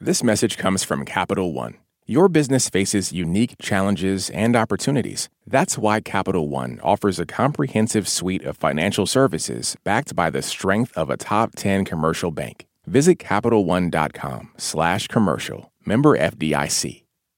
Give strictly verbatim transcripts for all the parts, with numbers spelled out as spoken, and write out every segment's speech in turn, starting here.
This message comes from Capital One. Your business faces unique challenges and opportunities. That's why Capital One offers a comprehensive suite of financial services backed by the strength of a top ten commercial bank. Visit CapitalOne.com slash commercial. Member F D I C.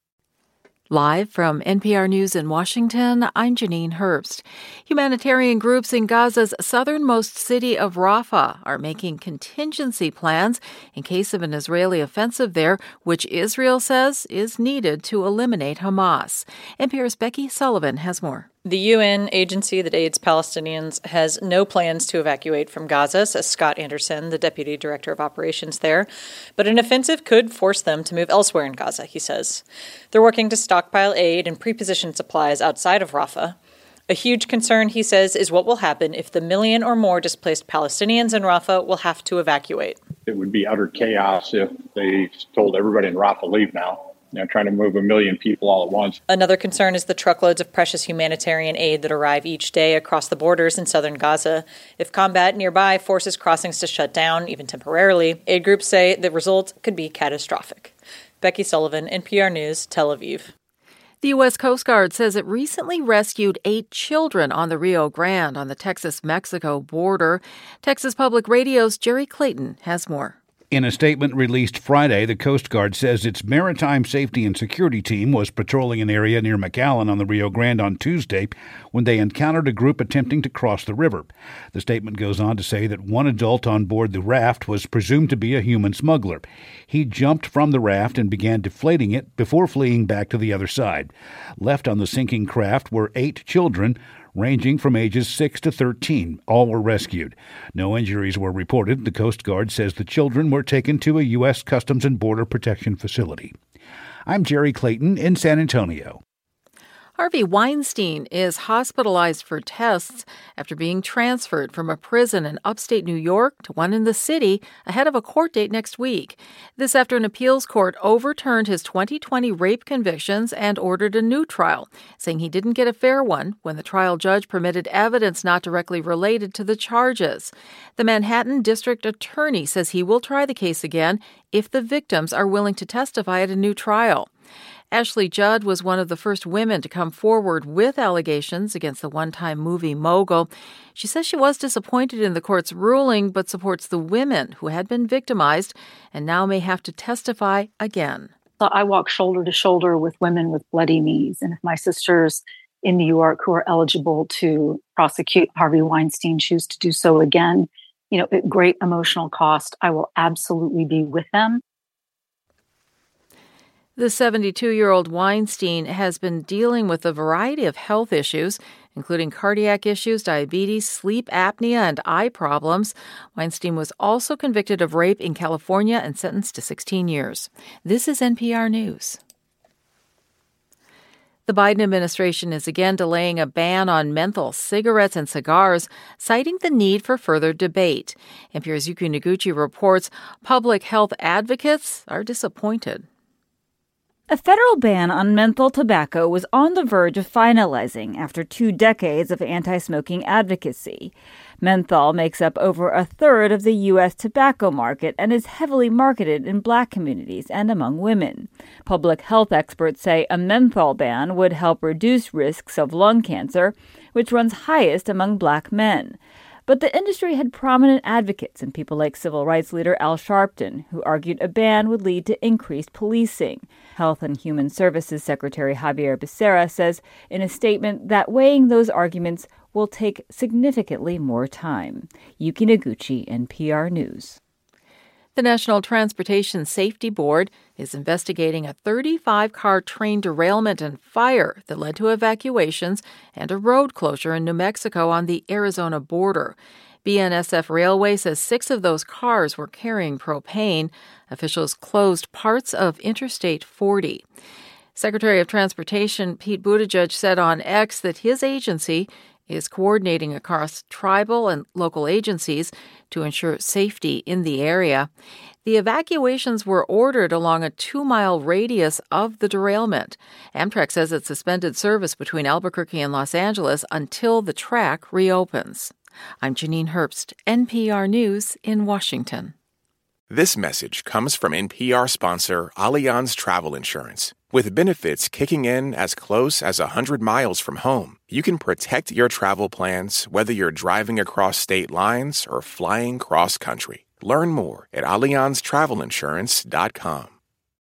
Live from N P R News in Washington, I'm Janine Herbst. Humanitarian groups in Gaza's southernmost city of Rafah are making contingency plans in case of an Israeli offensive there, which Israel says is needed to eliminate Hamas. N P R's Becky Sullivan has more. The U N agency that aids Palestinians has no plans to evacuate from Gaza, says Scott Anderson, the deputy director of operations there. But an offensive could force them to move elsewhere in Gaza, he says. They're working to stockpile aid and pre-position supplies outside of Rafah. A huge concern, he says, is what will happen if the million or more displaced Palestinians in Rafah will have to evacuate. It would be utter chaos if they told everybody in Rafah, leave now. You know, trying to move a million people all at once. Another concern is the truckloads of precious humanitarian aid that arrive each day across the borders in southern Gaza. If combat nearby forces crossings to shut down, even temporarily, aid groups say the result could be catastrophic. Becky Sullivan, N P R News, Tel Aviv. The U S Coast Guard says it recently rescued eight children on the Rio Grande on the Texas-Mexico border. Texas Public Radio's Jerry Clayton has more. In a statement released Friday, the Coast Guard says its Maritime Safety and Security Team was patrolling an area near McAllen on the Rio Grande on Tuesday when they encountered a group attempting to cross the river. The statement goes on to say that one adult on board the raft was presumed to be a human smuggler. He jumped from the raft and began deflating it before fleeing back to the other side. Left on the sinking craft were eight children, ranging from ages six to thirteen. All were rescued. No injuries were reported. The Coast Guard says the children were taken to a U S Customs and Border Protection facility. I'm Jerry Clayton in San Antonio. Harvey Weinstein is hospitalized for tests after being transferred from a prison in upstate New York to one in the city ahead of a court date next week. This after an appeals court overturned his twenty twenty rape convictions and ordered a new trial, saying he didn't get a fair one when the trial judge permitted evidence not directly related to the charges. The Manhattan District Attorney says he will try the case again if the victims are willing to testify at a new trial. Ashley Judd was one of the first women to come forward with allegations against the one-time movie mogul. She says she was disappointed in the court's ruling, but supports the women who had been victimized and now may have to testify again. So I walk shoulder to shoulder with women with bloody knees. And if my sisters in New York who are eligible to prosecute Harvey Weinstein choose to do so again, you know, at great emotional cost, I will absolutely be with them. The seventy-two-year-old Weinstein has been dealing with a variety of health issues, including cardiac issues, diabetes, sleep apnea, and eye problems. Weinstein was also convicted of rape in California and sentenced to sixteen years. This is N P R News. The Biden administration is again delaying a ban on menthol cigarettes and cigars, citing the need for further debate. N P R's Yuki Noguchi reports public health advocates are disappointed. A federal ban on menthol tobacco was on the verge of finalizing after two decades of anti-smoking advocacy. Menthol makes up over a third of the U S tobacco market and is heavily marketed in black communities and among women. Public health experts say a menthol ban would help reduce risks of lung cancer, which runs highest among black men. But the industry had prominent advocates and people like civil rights leader Al Sharpton, who argued a ban would lead to increased policing. Health and Human Services Secretary Javier Becerra says in a statement that weighing those arguments will take significantly more time. Yuki Noguchi, N P R News. The National Transportation Safety Board is investigating a thirty-five car train derailment and fire that led to evacuations and a road closure in New Mexico on the Arizona border. B N S F Railway says six of those cars were carrying propane. Officials closed parts of Interstate forty. Secretary of Transportation Pete Buttigieg said on X that his agency is coordinating across tribal and local agencies to ensure safety in the area. The evacuations were ordered along a two-mile radius of the derailment. Amtrak says it suspended service between Albuquerque and Los Angeles until the track reopens. I'm Janine Herbst, N P R News in Washington. This message comes from N P R sponsor Allianz Travel Insurance. With benefits kicking in as close as one hundred miles from home, you can protect your travel plans whether you're driving across state lines or flying cross-country. Learn more at allianz travel insurance dot com.